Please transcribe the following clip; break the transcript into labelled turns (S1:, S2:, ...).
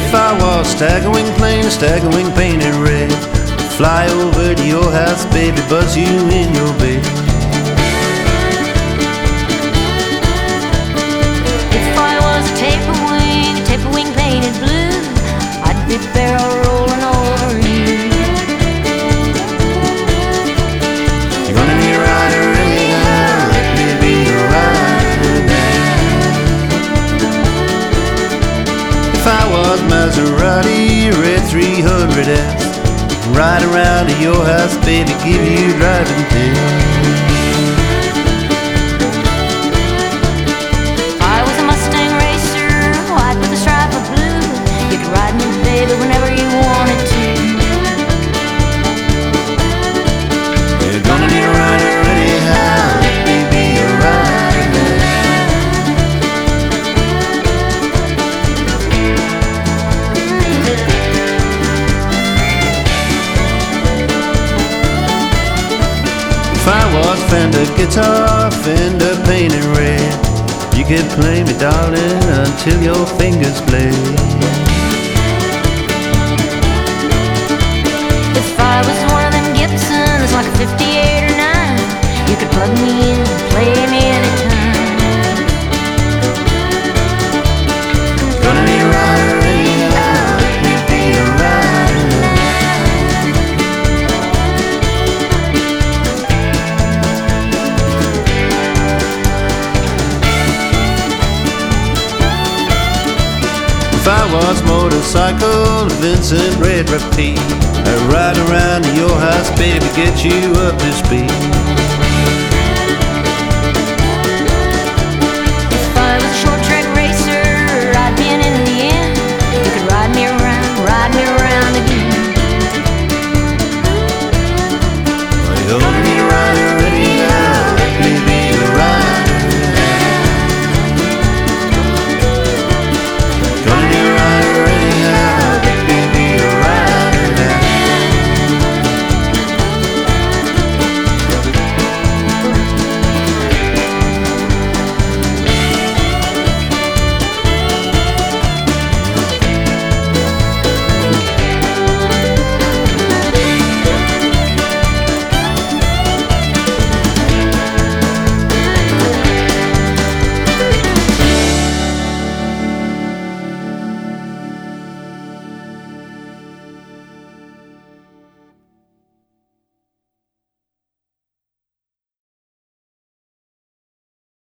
S1: If I was stagger wing plane, a stagger wing painted red, fly over to your house, baby, buzz you in your bed.
S2: If I was a taper wing painted blue, I'd be barrel rolling over you.
S1: You're gonna need a rider anyhow, let me be your rider now. If I was Maserati, red 300S, ride around to your house, baby, give you driving tips.
S2: If I was a Mustang racer, white with a stripe of blue, you could ride me, baby, whenever you wanted to.
S1: You're gonna need a rider anyhow, let me be your rider now. If I was Fender guitar, Fender painted red, you could play me, darling, until your fingers bled.
S2: If I was one of them Gibsons, like a 58 or 9, you could plug me in and play me anytime.
S1: Gonna need a rider anyhow, let me be your rider now. If I was motorcycle, Vincent Red Repeat, I'd ride around to your house, baby, get you up to speed.